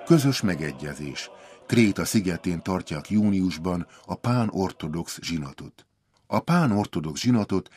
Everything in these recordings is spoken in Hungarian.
Közös megegyezés. Kréta szigetén tartják júniusban a pán-ortodox zsinatot. A pán-ortodox zsinatot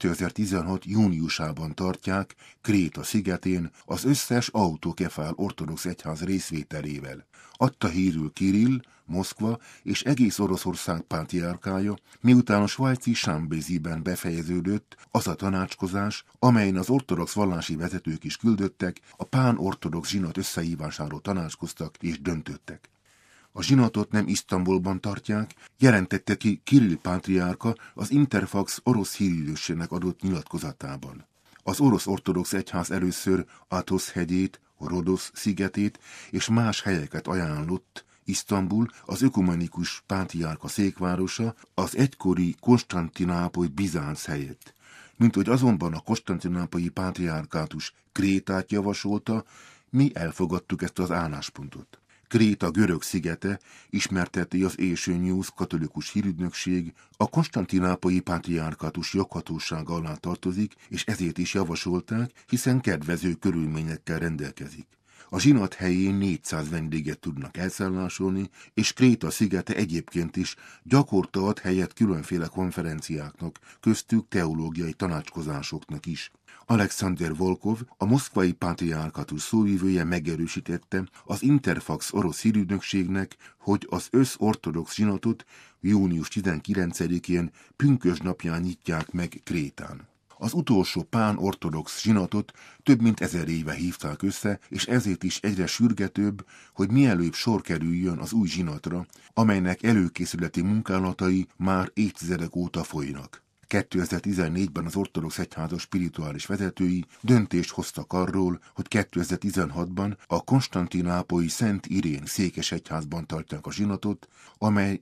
2016. júniusában tartják Kréta szigetén az összes autokefál ortodox egyház részvételével. Adta hírül Kirill, Moszkva és egész Oroszország pátriárkája, miután a svájci Sambéziben befejeződött az a tanácskozás, amelyen az ortodox vallási vezetők is küldöttek, a pán-ortodox zsinat összehívásáról tanácskoztak és döntöttek. A zsinatot nem Isztambulban tartják, jelentette ki Kirill pátriárka az Interfax orosz hírügynökségnek adott nyilatkozatában. Az orosz ortodox egyház először Atosz hegyét, Rodosz szigetét és más helyeket ajánlott. Isztambul, az ökumenikus pátriárka székvárosa, az egykori Konstantinápoly Bizánc helyett. Mint hogy azonban a konstantinápolyi pátriárkátus Krétát javasolta, mi elfogadtuk ezt az álláspontot. Kréta görög szigete, ismerteti az Asian News katolikus hírügynökség, a konstantinápolyi pátriárkátus joghatósága alá tartozik, és ezért is javasolták, hiszen kedvező körülményekkel rendelkezik. A zsinat helyén 400 vendéget tudnak elszállásolni, és Kréta szigete egyébként is gyakorta ad helyet különféle konferenciáknak, köztük teológiai tanácskozásoknak is. Alexander Volkov, a moszkvai pátriárkátus szóvivője megerősítette az Interfax orosz hírügynökségnek, hogy az összortodox zsinatot június 19-én pünkösdnapján nyitják meg Krétán. Az utolsó pán-ortodox zsinatot több mint 1000 éve hívták össze, és ezért is egyre sürgetőbb, hogy mielőbb sor kerüljön az új zsinatra, amelynek előkészületi munkálatai már évtizedek óta folynak. 2014-ben az ortodox egyházas spirituális vezetői döntést hoztak arról, hogy 2016-ban a konstantinápolyi Szent Irén székesegyházban tartják a zsinatot, amely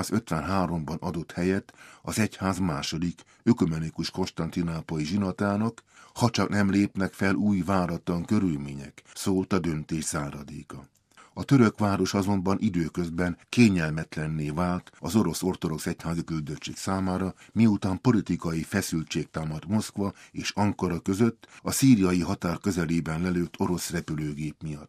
553-ban adott helyet az egyház második ökumenikus konstantinápolyi zsinatának, ha csak nem lépnek fel új váratlan körülmények, szólt a döntés záradéka. A török város azonban időközben kényelmetlenné vált az orosz ortodox egyházi küldöttség számára, miután politikai feszültség támadt Moszkva és Ankara között a szíriai határ közelében lelőtt orosz repülőgép miatt.